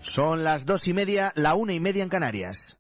Son las 2:30, la 1:30 en Canarias.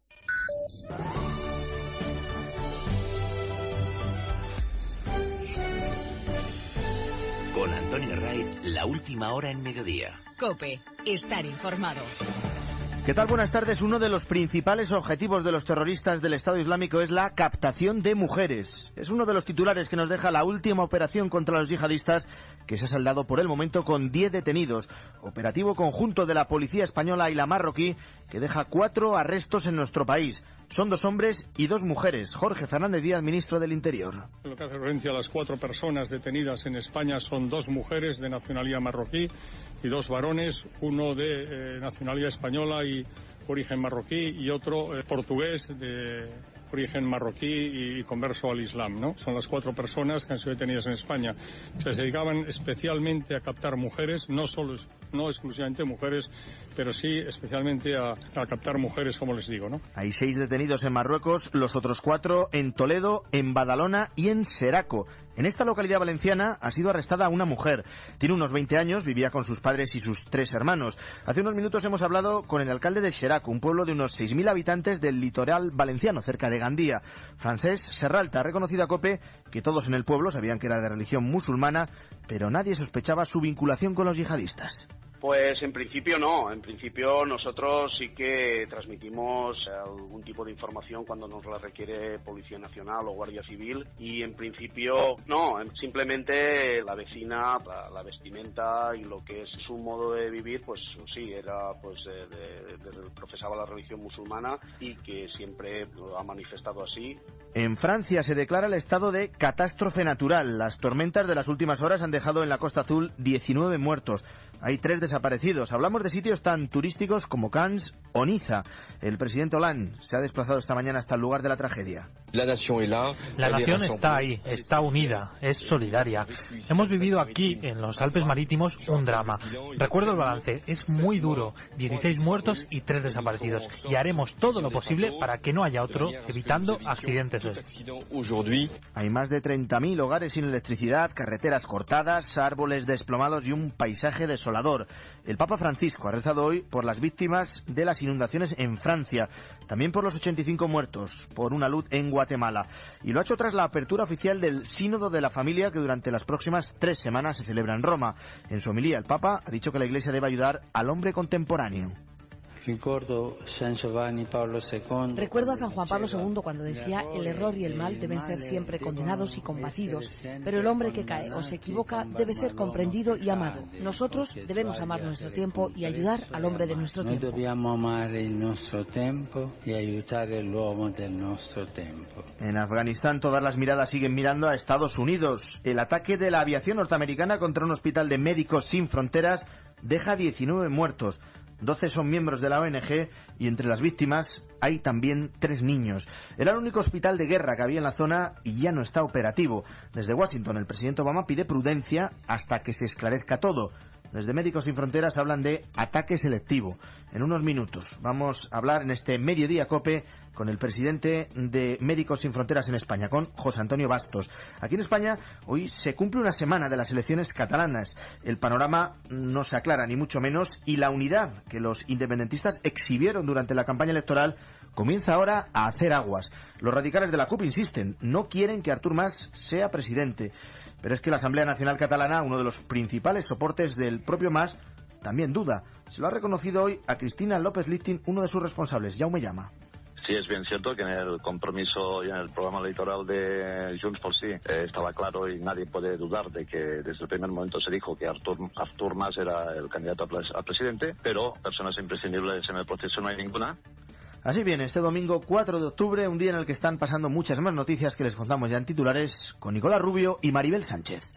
Con Antonio Raiz, la última hora en mediodía. COPE, estar informado. ¿Qué tal? Buenas tardes. Uno de los principales objetivos de los terroristas del Estado Islámico es la captación de mujeres. Es uno de los titulares que nos deja la última operación contra los yihadistas, que se ha saldado por el momento con 10 detenidos. Operativo conjunto de la policía española y la marroquí, que deja 4 arrestos en nuestro país. Son 2 hombres y 2 mujeres. Jorge Fernández Díaz, ministro del Interior. Lo que hace referencia a las 4 personas detenidas en España son 2 mujeres de nacionalidad marroquí y 2 varones, uno de nacionalidad española y origen marroquí y otro portugués de origen marroquí y converso al Islam, ¿no? Son las 4 personas que han sido detenidas en España. Se dedicaban especialmente a captar mujeres, no exclusivamente mujeres, pero sí especialmente a captar mujeres, como les digo, ¿no? Hay 6 detenidos en Marruecos, los otros 4 en Toledo, en Badalona y en Seraco. En esta localidad valenciana ha sido arrestada una mujer. Tiene unos 20 años, vivía con sus padres y sus 3 hermanos. Hace unos minutos hemos hablado con el alcalde de Seraco, un pueblo de unos 6.000 habitantes del litoral valenciano, cerca de Gandía. Francesc Serralta ha reconocido a COPE que todos en el pueblo sabían que era de religión musulmana, pero nadie sospechaba su vinculación con los yihadistas. Pues en principio no, en principio nosotros sí que transmitimos algún tipo de información cuando nos la requiere Policía Nacional o Guardia Civil y en principio no, simplemente la vecina, la vestimenta y lo que es su modo de vivir, pues sí, era pues profesaba la religión musulmana y que siempre lo ha manifestado así. En Francia se declara el estado de catástrofe natural. Las tormentas de las últimas horas han dejado en la Costa Azul 19 muertos. Hay 3 desaparecidos. Hablamos de sitios tan turísticos como Cannes o Niza. El presidente Hollande se ha desplazado esta mañana hasta el lugar de la tragedia. La nación está ahí, está unida, es solidaria. Hemos vivido aquí, en los Alpes Marítimos, un drama. Recuerdo el balance, es muy duro. 16 muertos y 3 desaparecidos. Y haremos todo lo posible para que no haya otro, evitando accidentes. Hay más de 30.000 hogares sin electricidad, carreteras cortadas, árboles desplomados y un paisaje desolador. El Papa Francisco ha rezado hoy por las víctimas de las inundaciones en Francia, también por los 85 muertos por una luz en Guatemala. Y lo ha hecho tras la apertura oficial del Sínodo de la Familia, que durante las próximas 3 semanas se celebra en Roma. En su homilía, el Papa ha dicho que la Iglesia debe ayudar al hombre contemporáneo. Recuerdo a San Juan Pablo II cuando decía: el error y el mal deben ser siempre condenados y combatidos, pero el hombre que cae o se equivoca debe ser comprendido y amado. Nosotros debemos amar nuestro tiempo y ayudar al hombre de nuestro tiempo. Dobbiamo amare il nostro tempo e aiutare l'uomo del nostro tempo. En Afganistán todas las miradas siguen mirando a Estados Unidos. El ataque de la aviación norteamericana contra un hospital de Médicos Sin Fronteras deja 19 muertos. 12 son miembros de la ONG y entre las víctimas hay también 3 niños. Era el único hospital de guerra que había en la zona y ya no está operativo. Desde Washington, el presidente Obama pide prudencia hasta que se esclarezca todo. Desde Médicos Sin Fronteras hablan de ataque selectivo. En unos minutos vamos a hablar en este Mediodía COPE con el presidente de Médicos Sin Fronteras en España, con José Antonio Bastos. Aquí en España hoy se cumple una semana de las elecciones catalanas. El panorama no se aclara, ni mucho menos, y la unidad que los independentistas exhibieron durante la campaña electoral comienza ahora a hacer aguas. Los radicales de la CUP insisten, no quieren que Artur Mas sea presidente. Pero es que la Asamblea Nacional Catalana, uno de los principales soportes del propio Mas, también duda. Se lo ha reconocido hoy a Cristina López Lichtin, uno de sus responsables. Jaume Llama. Sí, es bien cierto que en el compromiso y en el programa electoral de Junts por Sí estaba claro y nadie puede dudar de que desde el primer momento se dijo que Artur Mas era el candidato a presidente, pero personas imprescindibles en el proceso no hay ninguna. Así bien, este domingo 4 de octubre, un día en el que están pasando muchas más noticias que les contamos ya en titulares con Nicolás Rubio y Maribel Sánchez.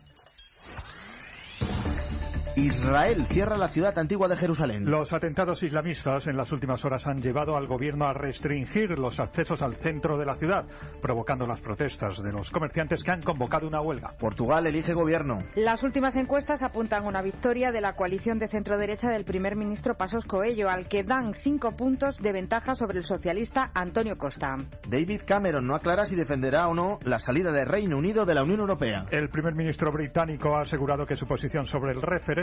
Israel cierra la ciudad antigua de Jerusalén. Los atentados islamistas en las últimas horas han llevado al gobierno a restringir los accesos al centro de la ciudad, provocando las protestas de los comerciantes que han convocado una huelga. Portugal elige gobierno. Las últimas encuestas apuntan a una victoria de la coalición de centro-derecha del primer ministro Passos Coelho, al que dan 5 puntos de ventaja sobre el socialista Antonio Costa. David Cameron no aclara si defenderá o no la salida del Reino Unido de la Unión Europea. El primer ministro británico ha asegurado que su posición sobre el referéndum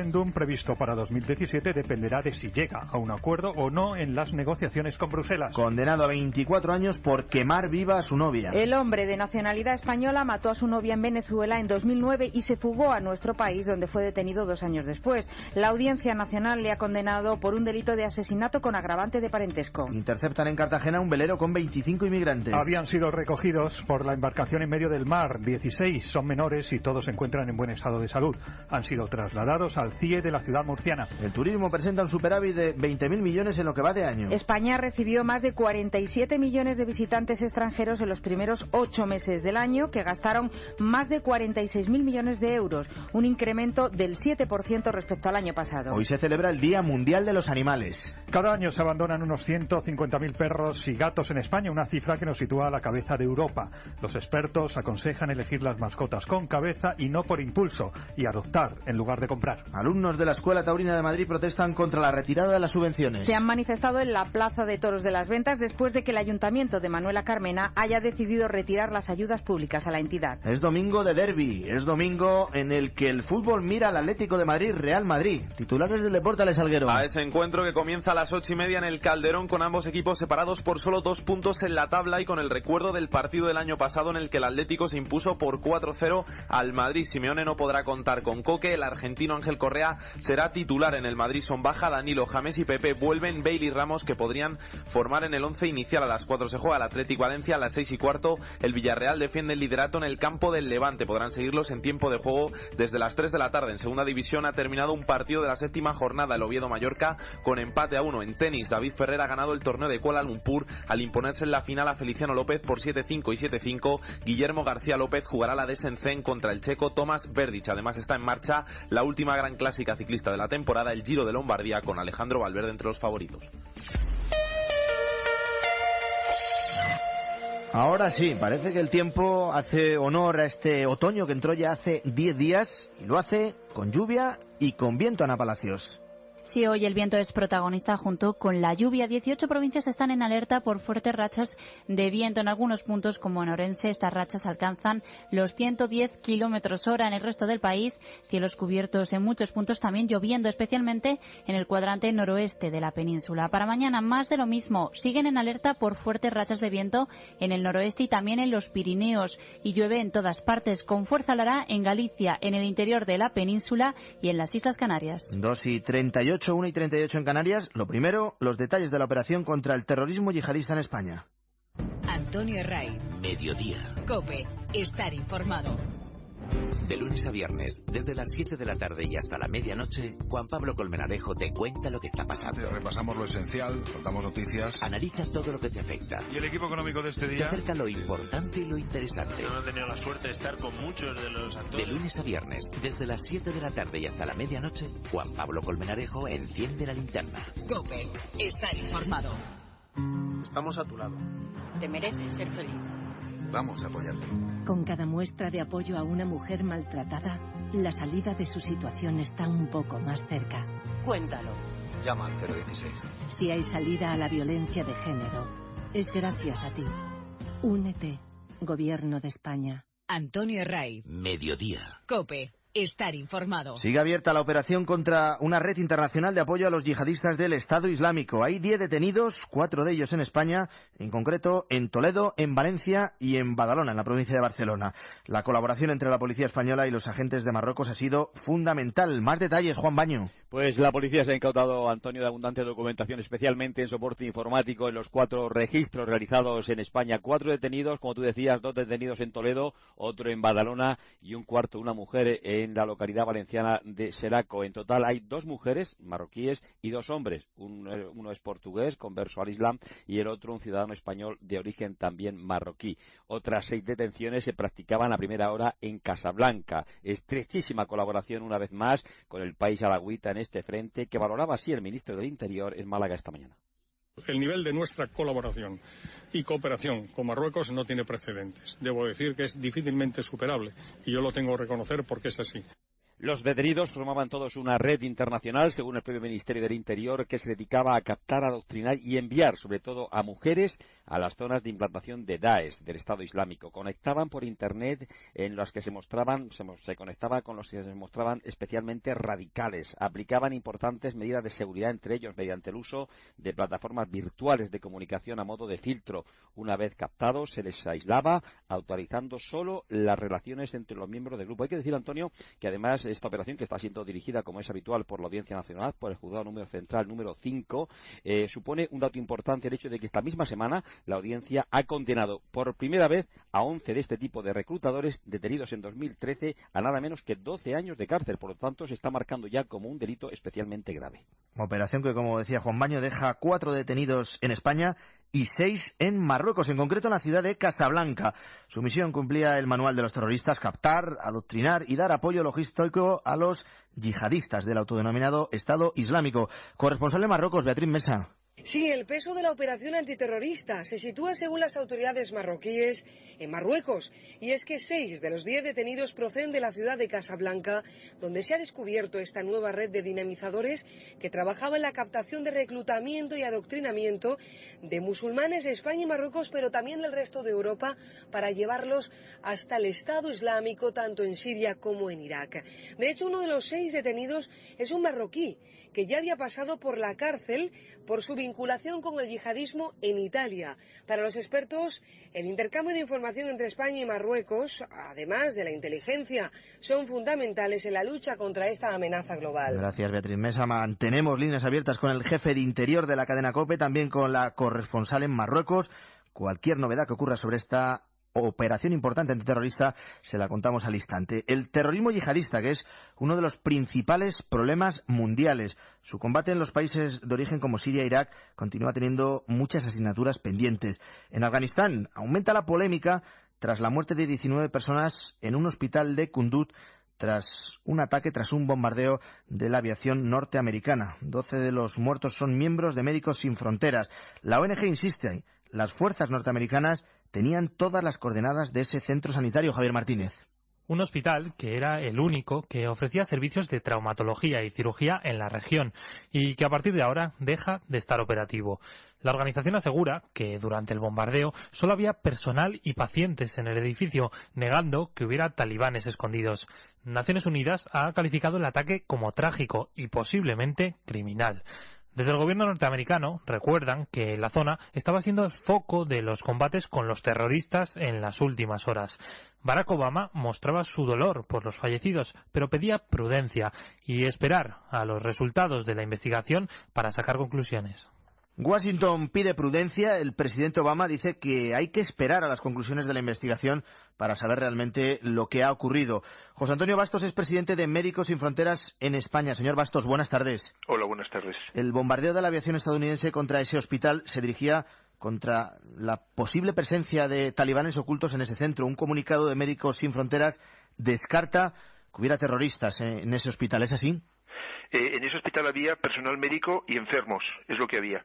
referéndum previsto para 2017 dependerá de si llega a un acuerdo o no en las negociaciones con Bruselas. Condenado a 24 años por quemar viva a su novia. El hombre de nacionalidad española mató a su novia en Venezuela en 2009 y se fugó a nuestro país, donde fue detenido 2 años después. La Audiencia Nacional le ha condenado por un delito de asesinato con agravante de parentesco. Interceptan en Cartagena un velero con 25 inmigrantes. Habían sido recogidos por la embarcación en medio del mar. 16 son menores y todos se encuentran en buen estado de salud. Han sido trasladados al CIE de la ciudad murciana. El turismo presenta un superávit de 20.000 millones en lo que va de año. España recibió más de 47 millones de visitantes extranjeros en los primeros 8 meses del año, que gastaron más de 46.000 millones de euros, un incremento del 7% respecto al año pasado. Hoy se celebra el Día Mundial de los Animales. Cada año se abandonan unos 150.000 perros y gatos en España, una cifra que nos sitúa a la cabeza de Europa. Los expertos aconsejan elegir las mascotas con cabeza y no por impulso, y adoptar en lugar de comprar. Alumnos de la Escuela Taurina de Madrid protestan contra la retirada de las subvenciones. Se han manifestado en la Plaza de Toros de las Ventas después de que el Ayuntamiento de Manuela Carmena haya decidido retirar las ayudas públicas a la entidad. Es domingo de derbi, es domingo en el que el fútbol mira al Atlético de Madrid, Real Madrid. Titulares del deporte, Alex Alguero. A ese encuentro que comienza a las 8:30 en el Calderón, con ambos equipos separados por solo 2 puntos en la tabla y con el recuerdo del partido del año pasado en el que el Atlético se impuso por 4-0 al Madrid. Simeone no podrá contar con Coque, el argentino Ángel Correa será titular en el Madrid. Son baja Danilo, James y Pepe, vuelven Bale y Ramos, que podrían formar en el 11 inicial. A las 4 se juega el Athletic Valencia, a las 6:15 el Villarreal defiende el liderato en el campo del Levante. Podrán seguirlos en tiempo de juego desde las 3 de la tarde. En segunda división ha terminado un partido de la 7ª jornada, el Oviedo-Mallorca, con empate a 1. En tenis, David Ferrer ha ganado el torneo de Kuala Lumpur al imponerse en la final a Feliciano López por 7-5 y 7-5. Guillermo García López jugará la de Shenzhen contra el checo Tomas Berdych. Además está en marcha la última gran clásica ciclista de la temporada, el Giro de Lombardía, con Alejandro Valverde entre los favoritos. Ahora sí, parece que el tiempo hace honor a este otoño que entró ya hace 10 días y lo hace con lluvia y con viento, Ana Palacios. Sí, hoy el viento es protagonista junto con la lluvia. 18 provincias están en alerta por fuertes rachas de viento. En algunos puntos, como en Orense, estas rachas alcanzan los 110 km/h. En el resto del país, cielos cubiertos en muchos puntos, también lloviendo, especialmente en el cuadrante noroeste de la península. Para mañana, más de lo mismo. Siguen en alerta por fuertes rachas de viento en el noroeste y también en los Pirineos. Y llueve en todas partes. Con fuerza lo hará en Galicia, en el interior de la península y en las Islas Canarias. 2:38. 1:38 en Canarias. Lo primero, los detalles de la operación contra el terrorismo yihadista en España. Antonio Ray. Mediodía. COPE. Estar informado. De lunes a viernes, desde las 7 de la tarde y hasta la medianoche, Juan Pablo Colmenarejo te cuenta lo que está pasando. Repasamos lo esencial, contamos noticias. Analiza todo lo que te afecta. ¿Y el equipo económico de este día? Te acerca lo importante y lo interesante. Yo no he tenido la suerte de estar con muchos de los actores. De lunes a viernes, desde las 7 de la tarde y hasta la medianoche, Juan Pablo Colmenarejo enciende la linterna. COPE. Estar informado. Estamos a tu lado. Te mereces ser feliz. Vamos a apoyarte. Con cada muestra de apoyo a una mujer maltratada, la salida de su situación está un poco más cerca. Cuéntalo. Llama al 016. Si hay salida a la violencia de género, es gracias a ti. Únete, Gobierno de España. Antonio Ray. Mediodía. COPE. Estar informado. Sigue abierta la operación contra una red internacional de apoyo a los yihadistas del Estado Islámico. Hay 10 detenidos, 4 de ellos en España, en concreto en Toledo, en Valencia y en Badalona, en la provincia de Barcelona. La colaboración entre la policía española y los agentes de Marruecos ha sido fundamental. Más detalles, Juan Baño. Pues la policía se ha incautado, Antonio, de abundante documentación, especialmente en soporte informático, en los 4 registros realizados en España. 4 detenidos, como tú decías, 2 detenidos en Toledo, otro en Badalona y un cuarto, una mujer en la localidad valenciana de Seraco. En total hay 2 mujeres marroquíes y 2 hombres. Uno es portugués, converso al Islam, y el otro un ciudadano español de origen también marroquí. Otras 6 detenciones se practicaban a primera hora en Casablanca. Estrechísima colaboración, una vez más, con el país alagüita en este frente, que valoraba así el ministro del Interior en Málaga esta mañana. El nivel de nuestra colaboración y cooperación con Marruecos no tiene precedentes. Debo decir que es difícilmente superable y yo lo tengo que reconocer porque es así. Los detenidos formaban todos una red internacional, según el propio Ministerio del Interior, que se dedicaba a captar, adoctrinar y enviar, sobre todo a mujeres, a las zonas de implantación de Daesh, del Estado Islámico. Conectaban por Internet en las que se conectaba con los que se mostraban especialmente radicales. Aplicaban importantes medidas de seguridad, entre ellos mediante el uso de plataformas virtuales de comunicación a modo de filtro. Una vez captados, se les aislaba, autorizando solo las relaciones entre los miembros del grupo. Hay que decir, Antonio, que además esta operación, que está siendo dirigida, como es habitual, por la Audiencia Nacional, por el Juzgado Número Central número 5, supone un dato importante, el hecho de que esta misma semana la Audiencia ha condenado por primera vez a 11 de este tipo de reclutadores detenidos en 2013 a nada menos que 12 años de cárcel. Por lo tanto, se está marcando ya como un delito especialmente grave. Operación que, como decía Juan Baño, deja 4 detenidos en España y 6 en Marruecos, en concreto en la ciudad de Casablanca. Su misión cumplía el manual de los terroristas: captar, adoctrinar y dar apoyo logístico a los yihadistas del autodenominado Estado Islámico. Corresponsal de Marruecos, Beatriz Mesa. Sí, el peso de la operación antiterrorista se sitúa, según las autoridades marroquíes, en Marruecos. Y es que 6 de los 10 detenidos proceden de la ciudad de Casablanca, donde se ha descubierto esta nueva red de dinamizadores que trabajaba en la captación de reclutamiento y adoctrinamiento de musulmanes de España y Marruecos, pero también del resto de Europa, para llevarlos hasta el Estado Islámico, tanto en Siria como en Irak. De hecho, uno de los 6 detenidos es un marroquí, que ya había pasado por la cárcel por su vinculación con el yihadismo en Italia. Para los expertos, el intercambio de información entre España y Marruecos, además de la inteligencia, son fundamentales en la lucha contra esta amenaza global. Gracias, Beatriz Mesa. Mantenemos líneas abiertas con el jefe de Interior de la cadena COPE, también con la corresponsal en Marruecos. Cualquier novedad que ocurra sobre esta operación importante antiterrorista se la contamos al instante. El terrorismo yihadista, que es uno de los principales problemas mundiales. Su combate en los países de origen como Siria e Irak continúa teniendo muchas asignaturas pendientes. En Afganistán aumenta la polémica tras la muerte de 19 personas en un hospital de Kunduz tras un bombardeo de la aviación norteamericana. 12 de los muertos son miembros de Médicos Sin Fronteras. La ONG insiste, las fuerzas norteamericanas tenían todas las coordenadas de ese centro sanitario. Javier Martínez. Un hospital que era el único que ofrecía servicios de traumatología y cirugía en la región y que a partir de ahora deja de estar operativo. La organización asegura que durante el bombardeo solo había personal y pacientes en el edificio, negando que hubiera talibanes escondidos. Naciones Unidas ha calificado el ataque como trágico y posiblemente criminal. Desde el gobierno norteamericano recuerdan que la zona estaba siendo el foco de los combates con los terroristas en las últimas horas. Barack Obama mostraba su dolor por los fallecidos, pero pedía prudencia y esperar a los resultados de la investigación para sacar conclusiones. Washington pide prudencia. El presidente Obama dice que hay que esperar a las conclusiones de la investigación para saber realmente lo que ha ocurrido. José Antonio Bastos es presidente de Médicos Sin Fronteras en España. Señor Bastos, buenas tardes. Hola, buenas tardes. El bombardeo de la aviación estadounidense contra ese hospital se dirigía contra la posible presencia de talibanes ocultos en ese centro. Un comunicado de Médicos Sin Fronteras descarta que hubiera terroristas en ese hospital. ¿Es así? En ese hospital había personal médico y enfermos, es lo que había.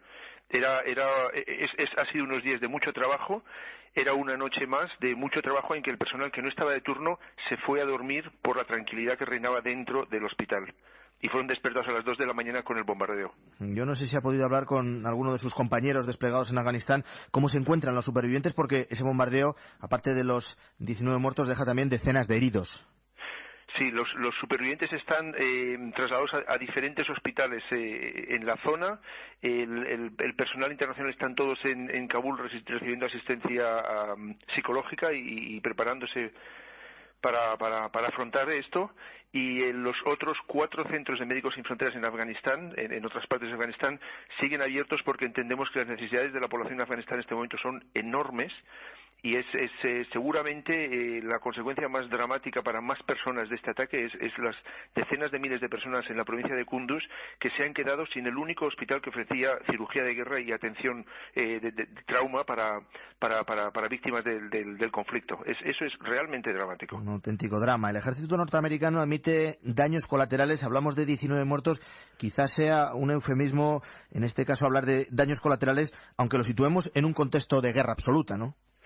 Ha sido unos días de mucho trabajo, era una noche más de mucho trabajo en que el personal que no estaba de turno se fue a dormir por la tranquilidad que reinaba dentro del hospital. Y fueron despertados a las 2 de la mañana con el bombardeo. Yo no sé si ha podido hablar con alguno de sus compañeros desplegados en Afganistán, cómo se encuentran los supervivientes, porque ese bombardeo, aparte de los 19 muertos, deja también decenas de heridos. Sí, los supervivientes están trasladados a diferentes hospitales en la zona. El personal internacional están todos en Kabul recibiendo asistencia psicológica y preparándose para afrontar esto. Y los otros 4 centros de Médicos Sin Fronteras en Afganistán, en otras partes de Afganistán, siguen abiertos porque entendemos que las necesidades de la población de Afganistán en este momento son enormes. Y es seguramente la consecuencia más dramática para más personas de este ataque es las decenas de miles de personas en la provincia de Kunduz que se han quedado sin el único hospital que ofrecía cirugía de guerra y atención de trauma para víctimas del conflicto. Eso es realmente dramático. Un auténtico drama. El ejército norteamericano admite daños colaterales. Hablamos de 19 muertos. Quizás sea un eufemismo, en este caso, hablar de daños colaterales, aunque lo situemos en un contexto de guerra absoluta, ¿no?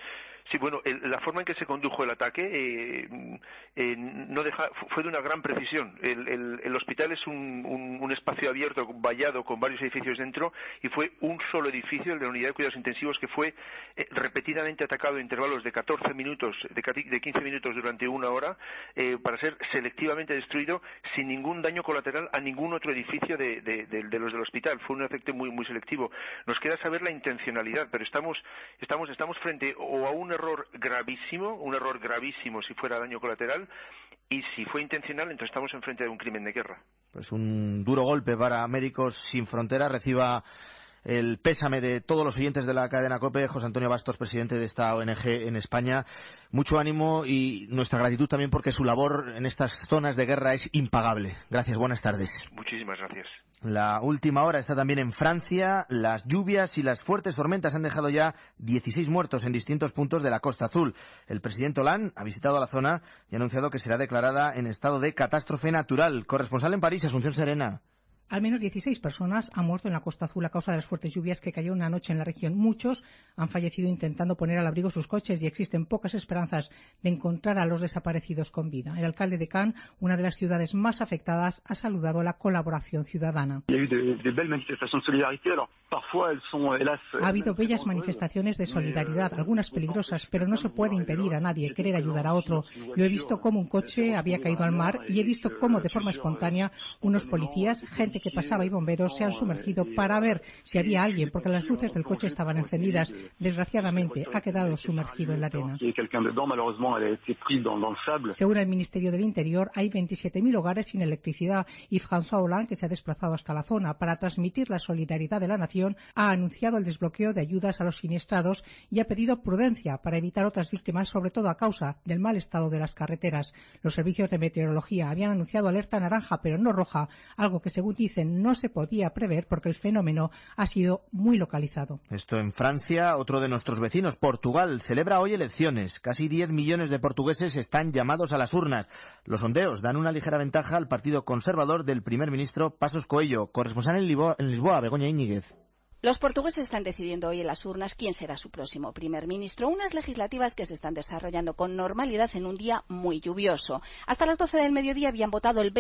Sí, bueno, la forma en que se condujo el ataque fue de una gran precisión. El hospital es un espacio abierto, vallado, con varios edificios dentro, y fue un solo edificio, el de la unidad de cuidados intensivos, que fue repetidamente atacado en intervalos de 14 minutos, de 15 minutos durante una hora, para ser selectivamente destruido sin ningún daño colateral a ningún otro edificio de los del hospital. Fue un efecto muy, muy selectivo. Nos queda saber la intencionalidad, pero estamos frente o a un error gravísimo si fuera daño colateral, y si fue intencional, entonces estamos enfrente de un crimen de guerra. Pues un duro golpe para Médicos Sin Fronteras. Reciba el pésame de todos los oyentes de la cadena COPE. José Antonio Bastos, presidente de esta ONG en España. Mucho ánimo y nuestra gratitud también, porque su labor en estas zonas de guerra es impagable. Gracias, buenas tardes. Muchísimas gracias. La última hora está también en Francia. Las lluvias y las fuertes tormentas han dejado ya 16 muertos en distintos puntos de la Costa Azul. El presidente Hollande ha visitado la zona y ha anunciado que será declarada en estado de catástrofe natural. Corresponsal en París, Asunción Serena. Al menos 16 personas han muerto en la Costa Azul a causa de las fuertes lluvias que cayeron una noche en la región. Muchos han fallecido intentando poner al abrigo sus coches y existen pocas esperanzas de encontrar a los desaparecidos con vida. El alcalde de Cannes, una de las ciudades más afectadas, ha saludado la colaboración ciudadana. Ha habido bellas manifestaciones de solidaridad, algunas peligrosas, pero no se puede impedir a nadie querer ayudar a otro. Yo he visto cómo un coche había caído al mar y he visto cómo de forma espontánea unos policías, gente que pasaba y bomberos se han sumergido para ver si había alguien, porque las luces del coche estaban encendidas. Desgraciadamente ha quedado sumergido en la arena. Según el Ministerio del Interior, hay 27.000 hogares sin electricidad y François Hollande, que se ha desplazado hasta la zona para transmitir la solidaridad de la nación, ha anunciado el desbloqueo de ayudas a los siniestrados y ha pedido prudencia para evitar otras víctimas, sobre todo a causa del mal estado de las carreteras. Los servicios de meteorología habían anunciado alerta naranja, pero no roja, algo que según dicen no se podía prever porque el fenómeno ha sido muy localizado. Esto en Francia. Otro de nuestros vecinos, Portugal, celebra hoy elecciones. Casi 10 millones de portugueses están llamados a las urnas. Los sondeos dan una ligera ventaja al partido conservador del primer ministro Passos Coelho. Corresponsal en Lisboa, Begoña Íñiguez. Los portugueses están decidiendo hoy en las urnas quién será su próximo primer ministro. Unas legislativas que se están desarrollando con normalidad en un día muy lluvioso. Hasta las 12 del mediodía habían votado el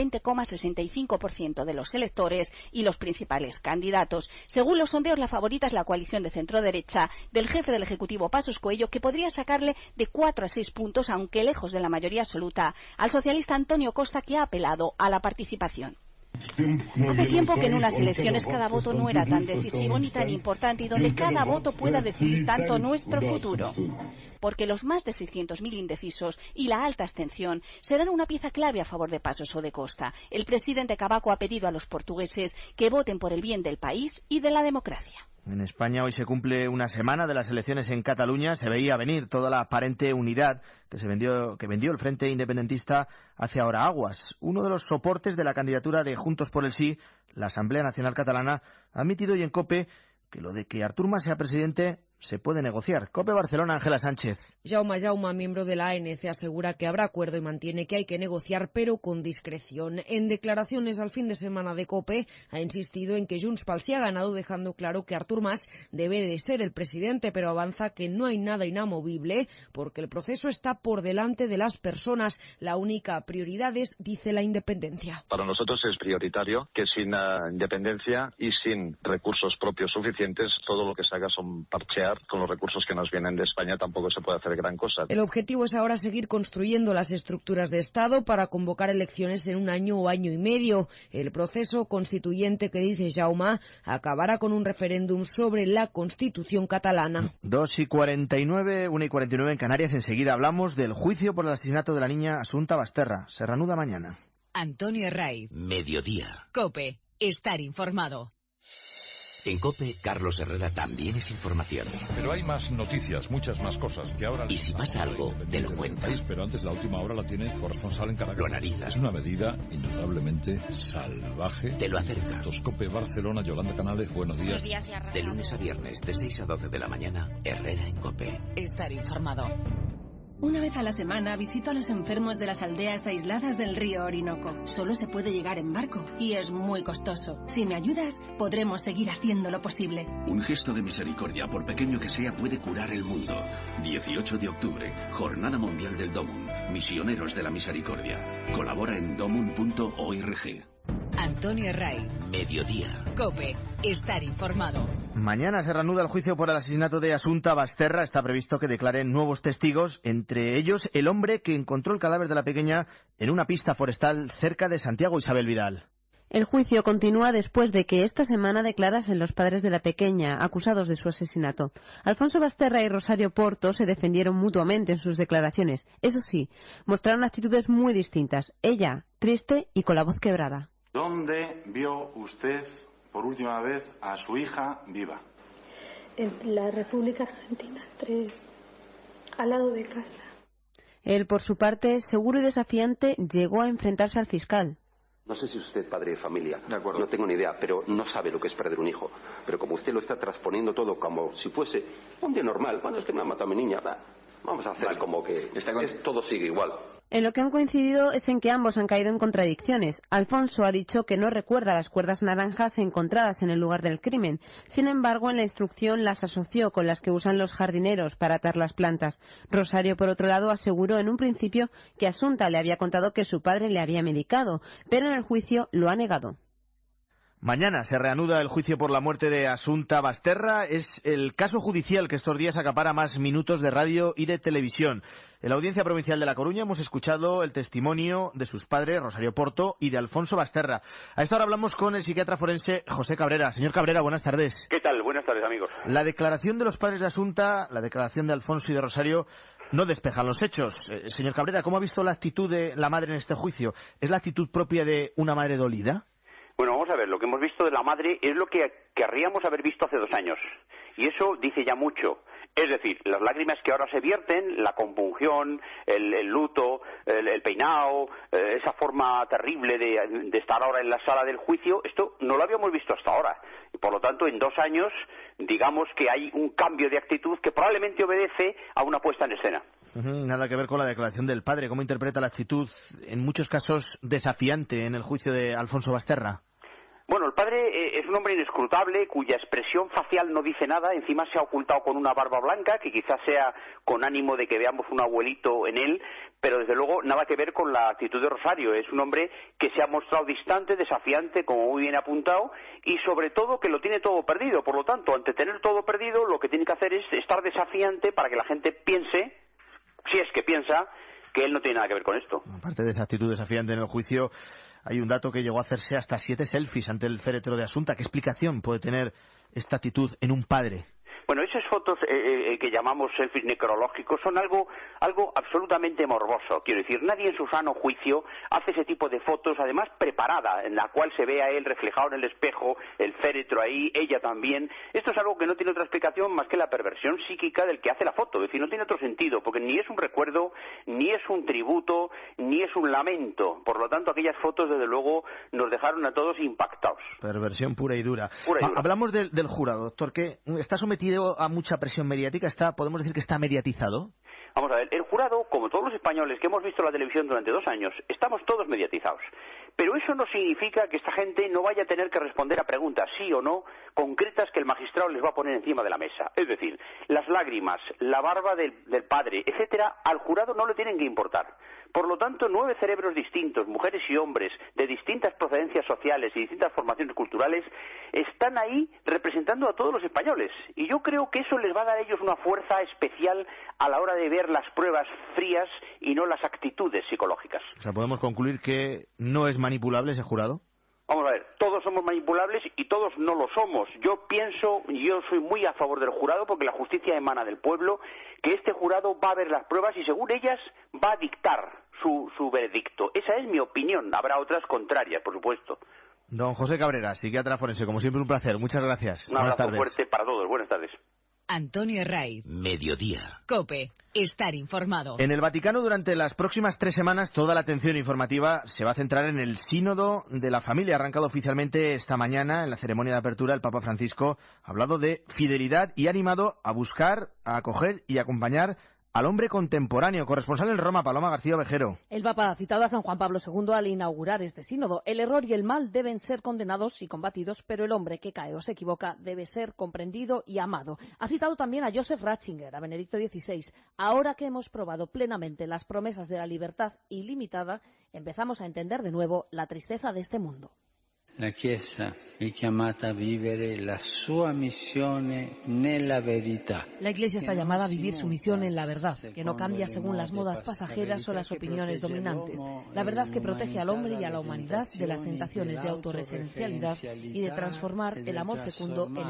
20,65% de los electores y los principales candidatos. Según los sondeos, la favorita es la coalición de centro-derecha del jefe del Ejecutivo Passos Coelho, que podría sacarle de 4 a 6 puntos, aunque lejos de la mayoría absoluta, al socialista Antonio Costa, que ha apelado a la participación. Hace tiempo que en unas elecciones cada voto no era tan decisivo ni tan importante y donde cada voto pueda decidir tanto nuestro futuro. Porque los más de 600.000 indecisos y la alta abstención serán una pieza clave a favor de Passos o de Costa. El presidente Cavaco ha pedido a los portugueses que voten por el bien del país y de la democracia. En España hoy se cumple una semana de las elecciones en Cataluña. Se veía venir toda la aparente unidad que vendió el Frente Independentista hace ahora aguas. Uno de los soportes de la candidatura de Juntos por el Sí, la Asamblea Nacional Catalana, ha admitido hoy en COPE que lo de que Artur Mas sea presidente se puede negociar. COPE Barcelona, Ángela Sánchez. Jaume, miembro de la ANC, asegura que habrá acuerdo y mantiene que hay que negociar, pero con discreción. En declaraciones al fin de semana de COPE, ha insistido en que Junts pel Sí ha ganado, dejando claro que Artur Mas debe de ser el presidente, pero avanza que no hay nada inamovible, porque el proceso está por delante de las personas. La única prioridad es, dice, la independencia. Para nosotros es prioritario que sin independencia y sin recursos propios suficientes, todo lo que se haga son parchear. Con los recursos que nos vienen de España tampoco se puede hacer gran cosa. El objetivo es ahora seguir construyendo las estructuras de Estado para convocar elecciones en un año o año y medio. El proceso constituyente, que dice Jaume, acabará con un referéndum sobre la Constitución catalana. 2:49, 1:49 en Canarias. Enseguida hablamos del juicio por el asesinato de la niña Asunta Basterra. Se reanuda mañana. Antonio Raiz. Mediodía. COPE. Estar informado. En COPE, Carlos Herrera también es información. Pero hay más noticias, muchas más cosas que ahora... Y si pasa algo, te lo cuenta. Pero antes, la última hora la tiene corresponsal en Caracas. Lo analizas. Es una medida indudablemente salvaje. Te lo acerca. COPE Barcelona, Yolanda Canales, buenos días. Buenos días. De lunes a viernes, de 6 a 12 de la mañana, Herrera en COPE. Estar informado. Una vez a la semana visito a los enfermos de las aldeas aisladas del río Orinoco. Solo se puede llegar en barco y es muy costoso. Si me ayudas, podremos seguir haciendo lo posible. Un gesto de misericordia, por pequeño que sea, puede curar el mundo. 18 de octubre, Jornada Mundial del Domun. Misioneros de la Misericordia. Colabora en domun.org. Antonio Ray. Mediodía. COPE. Estar informado. Mañana se reanuda el juicio por el asesinato de Asunta Basterra. Está previsto que declaren nuevos testigos, entre ellos el hombre que encontró el cadáver de la pequeña en una pista forestal cerca de Santiago. Isabel Vidal. El juicio continúa después de que esta semana declarasen los padres de la pequeña, acusados de su asesinato. Alfonso Basterra y Rosario Porto se defendieron mutuamente en sus declaraciones. Eso sí, mostraron actitudes muy distintas. Ella, triste y con la voz quebrada. ¿Dónde vio usted por última vez a su hija viva? En la República Argentina, 3, al lado de casa. Él, por su parte, seguro y desafiante, llegó a enfrentarse al fiscal. No sé si es usted padre de familia, no tengo ni idea, pero no sabe lo que es perder un hijo. Pero como usted lo está transponiendo todo como si fuese un día normal, bueno, es que me ha matado a mi niña, vamos a hacer como que todo sigue igual. En lo que han coincidido es en que ambos han caído en contradicciones. Alfonso ha dicho que no recuerda las cuerdas naranjas encontradas en el lugar del crimen. Sin embargo, en la instrucción las asoció con las que usan los jardineros para atar las plantas. Rosario, por otro lado, aseguró en un principio que Asunta le había contado que su padre le había medicado, pero en el juicio lo ha negado. Mañana se reanuda el juicio por la muerte de Asunta Basterra. Es el caso judicial que estos días acapara más minutos de radio y de televisión. En la Audiencia Provincial de La Coruña hemos escuchado el testimonio de sus padres, Rosario Porto, y de Alfonso Basterra. A esta hora hablamos con el psiquiatra forense José Cabrera. Señor Cabrera, buenas tardes. ¿Qué tal? Buenas tardes, amigos. La declaración de los padres de Asunta, la declaración de Alfonso y de Rosario, no despejan los hechos. Señor Cabrera, ¿cómo ha visto la actitud de la madre en este juicio? ¿Es la actitud propia de una madre dolida? Bueno, vamos a ver, lo que hemos visto de la madre es lo que querríamos haber visto hace 2 años. Y eso dice ya mucho. Es decir, las lágrimas que ahora se vierten, la compunción, el luto, el peinado, esa forma terrible de estar ahora en la sala del juicio, esto no lo habíamos visto hasta ahora. Y por lo tanto, en 2 años, digamos que hay un cambio de actitud que probablemente obedece a una puesta en escena. Nada que ver con la declaración del padre. ¿Cómo interpreta la actitud, en muchos casos, desafiante en el juicio de Alfonso Basterra? Bueno, el padre es un hombre inescrutable cuya expresión facial no dice nada, encima se ha ocultado con una barba blanca, que quizás sea con ánimo de que veamos un abuelito en él, pero desde luego nada que ver con la actitud de Rosario. Es un hombre que se ha mostrado distante, desafiante, como muy bien apuntado, y sobre todo que lo tiene todo perdido. Por lo tanto, ante tener todo perdido, lo que tiene que hacer es estar desafiante para que la gente piense, si es que piensa, que él no tiene nada que ver con esto. Aparte de esa actitud desafiante en el juicio, hay un dato que llegó a hacerse hasta 7 selfies ante el féretro de Asunta. ¿Qué explicación puede tener esta actitud en un padre? Bueno, esas fotos que llamamos selfies necrológicos son algo absolutamente morboso. Quiero decir, nadie en su sano juicio hace ese tipo de fotos, además preparada, en la cual se ve a él reflejado en el espejo, el féretro ahí, ella también. Esto es algo que no tiene otra explicación más que la perversión psíquica del que hace la foto. Es decir, no tiene otro sentido, porque ni es un recuerdo, ni es un tributo, ni es un lamento. Por lo tanto, aquellas fotos, desde luego, nos dejaron a todos impactados. Perversión pura y dura. Pura y dura. Hablamos del jurado, doctor, que está sometido a mucha presión mediática, podemos decir que está mediatizado. Vamos a ver, el jurado, como todos los españoles que hemos visto la televisión durante 2 años, estamos todos mediatizados. Pero eso no significa que esta gente no vaya a tener que responder a preguntas, sí o no, concretas que el magistrado les va a poner encima de la mesa. Es decir, las lágrimas, la barba del padre, etcétera, al jurado no le tienen que importar. Por lo tanto, 9 cerebros distintos, mujeres y hombres, de distintas procedencias sociales y distintas formaciones culturales, están ahí representando a todos los españoles. Y yo creo que eso les va a dar a ellos una fuerza especial a la hora de ver las pruebas frías y no las actitudes psicológicas. O sea, ¿podemos concluir que no es manipulable ese jurado? Vamos a ver, todos somos manipulables y todos no lo somos. Yo soy muy a favor del jurado porque la justicia emana del pueblo, que este jurado va a ver las pruebas y según ellas va a dictar su veredicto. Esa es mi opinión, habrá otras contrarias, por supuesto. Don José Cabrera, psiquiatra forense, como siempre un placer, muchas gracias. Un abrazo fuerte para todos, buenas tardes. Antonio Raiz. Mediodía. COPE. Estar informado. En el Vaticano, durante las próximas 3 semanas, toda la atención informativa se va a centrar en el Sínodo de la Familia. Ha arrancado oficialmente esta mañana, en la ceremonia de apertura, el Papa Francisco ha hablado de fidelidad y ha animado a buscar, a acoger y acompañar al hombre contemporáneo. Corresponsal en Roma, Paloma García Ovejero. El Papa ha citado a San Juan Pablo II al inaugurar este sínodo. El error y el mal deben ser condenados y combatidos, pero el hombre que cae o se equivoca debe ser comprendido y amado. Ha citado también a Joseph Ratzinger, a Benedicto XVI. Ahora que hemos probado plenamente las promesas de la libertad ilimitada, empezamos a entender de nuevo la tristeza de este mundo. La Chiesa è chiamata a vivere la sua missione nella verità. La Iglesia está llamada a vivir su misión en la verdad, que no cambia según las modas pasajeras o las opiniones dominantes. La verdad que protege al hombre y a la humanidad de las tentaciones de autorreferencialidad y de transformar el amor fecundo en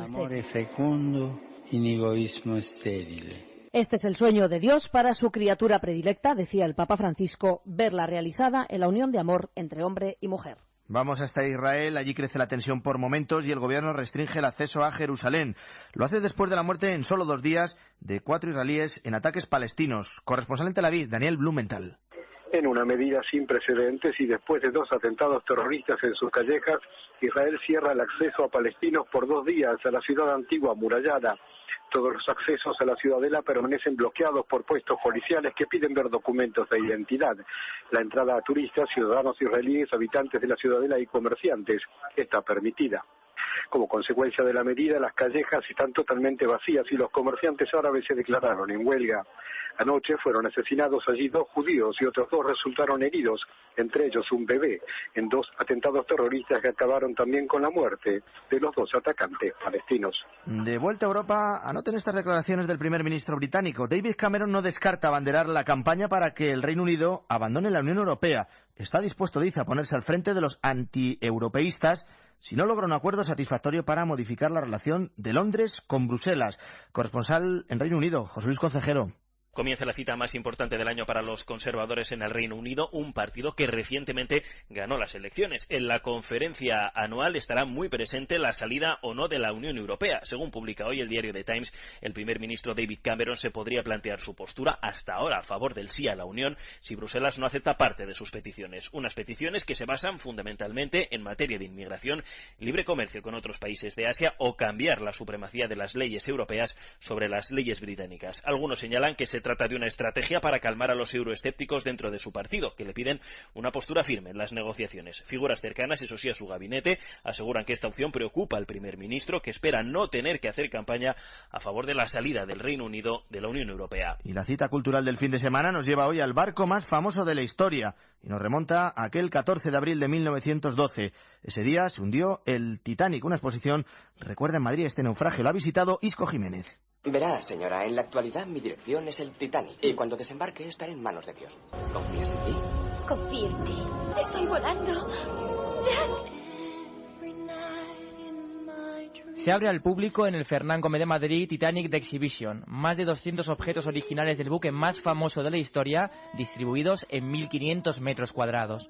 egoísmo estéril. Este es el sueño de Dios para su criatura predilecta, decía el Papa Francisco, verla realizada en la unión de amor entre hombre y mujer. Vamos hasta Israel, allí crece la tensión por momentos y el gobierno restringe el acceso a Jerusalén. Lo hace después de la muerte en solo 2 días de 4 israelíes en ataques palestinos. Corresponsal en Tel Aviv, Daniel Blumenthal. En una medida sin precedentes y después de 2 atentados terroristas en sus callejas, Israel cierra el acceso a palestinos por 2 días a la ciudad antigua amurallada. Todos los accesos a la ciudadela permanecen bloqueados por puestos policiales que piden ver documentos de identidad. La entrada a turistas, ciudadanos israelíes, habitantes de la ciudadela y comerciantes está permitida. Como consecuencia de la medida, las callejas están totalmente vacías y los comerciantes árabes se declararon en huelga. Anoche fueron asesinados allí 2 judíos y otros 2 resultaron heridos, entre ellos un bebé, en 2 atentados terroristas que acabaron también con la muerte de los 2 atacantes palestinos. De vuelta a Europa, anoten estas declaraciones del primer ministro británico. David Cameron no descarta abanderar la campaña para que el Reino Unido abandone la Unión Europea. Está dispuesto, dice, a ponerse al frente de los antieuropeístas si no logra un acuerdo satisfactorio para modificar la relación de Londres con Bruselas. Corresponsal en Reino Unido, José Luis Concejero. Comienza la cita más importante del año para los conservadores en el Reino Unido, un partido que recientemente ganó las elecciones. En la conferencia anual estará muy presente la salida o no de la Unión Europea. Según publica hoy el diario The Times, el primer ministro David Cameron se podría plantear su postura hasta ahora a favor del sí a la Unión si Bruselas no acepta parte de sus peticiones. Unas peticiones que se basan fundamentalmente en materia de inmigración, libre comercio con otros países de Asia o cambiar la supremacía de las leyes europeas sobre las leyes británicas. Algunos señalan que se trata de una estrategia para calmar a los euroescépticos dentro de su partido, que le piden una postura firme en las negociaciones. Figuras cercanas, eso sí, a su gabinete, aseguran que esta opción preocupa al primer ministro, que espera no tener que hacer campaña a favor de la salida del Reino Unido de la Unión Europea. Y la cita cultural del fin de semana nos lleva hoy al barco más famoso de la historia y nos remonta a aquel 14 de abril de 1912. Ese día se hundió el Titanic, una exposición recuerda en Madrid este naufragio. Lo ha visitado Isco Jiménez. Verá, señora, en la actualidad mi dirección es el Titanic. Y cuando desembarque estaré en manos de Dios. ¿Confías en mí? Confío en ti. Estoy volando. Jack. Se abre al público en el Fernán Gómez de Madrid Titanic The Exhibition. Más de 200 objetos originales del buque más famoso de la historia, distribuidos en 1.500 metros cuadrados.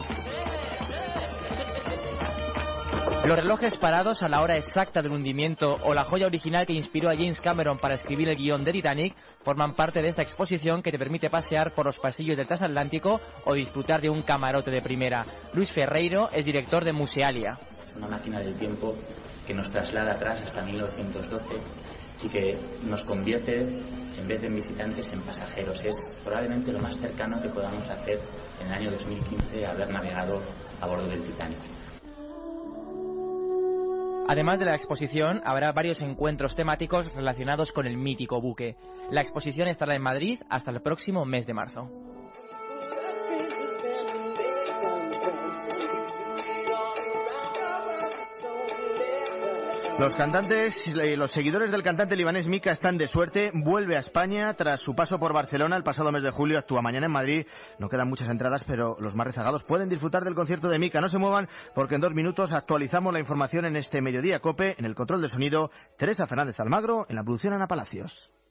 Los relojes parados a la hora exacta del hundimiento o la joya original que inspiró a James Cameron para escribir el guión de Titanic forman parte de esta exposición que te permite pasear por los pasillos del transatlántico o disfrutar de un camarote de primera. Luis Ferreiro es director de Musealia. Es una máquina del tiempo que nos traslada atrás hasta 1912 y que nos convierte, en vez de en visitantes, en pasajeros. Es probablemente lo más cercano que podamos hacer en el año 2015 a haber navegado a bordo del Titanic. Además de la exposición, habrá varios encuentros temáticos relacionados con el mítico buque. La exposición estará en Madrid hasta el próximo mes de marzo. Los cantantes y los seguidores del cantante libanés Mika están de suerte. Vuelve a España tras su paso por Barcelona el pasado mes de julio. Actúa mañana en Madrid. No quedan muchas entradas, pero los más rezagados pueden disfrutar del concierto de Mika. No se muevan porque en 2 minutos actualizamos la información en este Mediodía COPE. En el control de sonido, Teresa Fernández Almagro. En la producción, Ana Palacios.